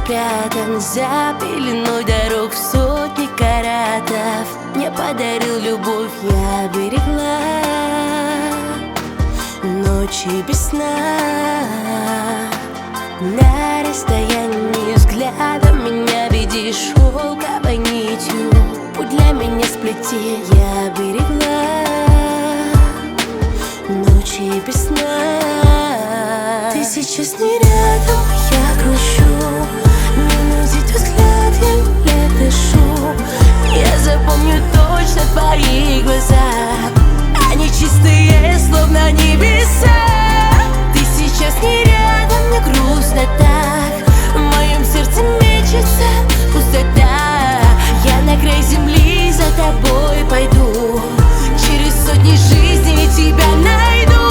спрятан за пеленой дорог в сотни каратов. Мне подарил любовь, я берегла ночи без сна. На расстоянии взгляда меня веди шелковой нитью. Путь для меня сплети, я берегла ночи без сна. Ты сейчас не рядом, я грущу. Ненавидит взгляд, я дышу. Я запомню точно твои глаза. Они чистые, словно небеса. Ты сейчас не рядом, мне грустно так. В моем сердце мечется пустота. Я на край земли за тобой пойду. Через сотни жизней тебя найду.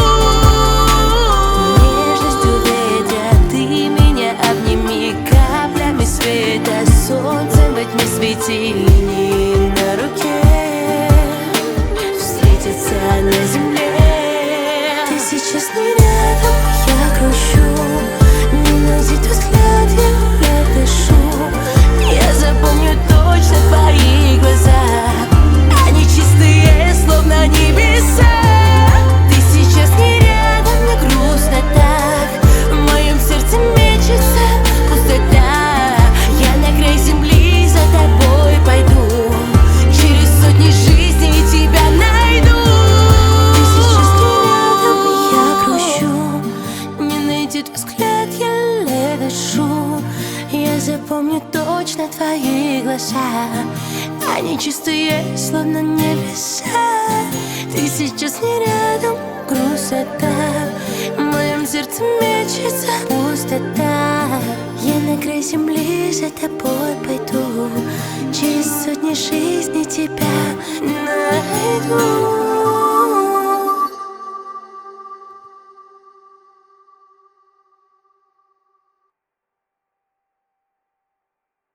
Нежностью ветра ты меня обними. Каплями света, солнцем во тьме свети. Линии на руке встретятся на земле. Ты сейчас не рядом, я грущу. Ненавидит взгляд, я дышу. Я запомню точно твои глаза. Они чистые, словно небеса. Ты сейчас не рядом, мне грустно так. В моем сердце мечется пустота. Я на край земли за тобой пойду. Через сотни жизней тебя найду. Ты сейчас не рядом, я грущу. Не найдет взгляд, я дышу. Я запомню точно твои глаза. Они чистые, словно небеса. Ты сейчас не рядом, грустнота. В моем сердце мечется пустота. Я на край земли за тобой пойду. Через сотни жизней тебя найду.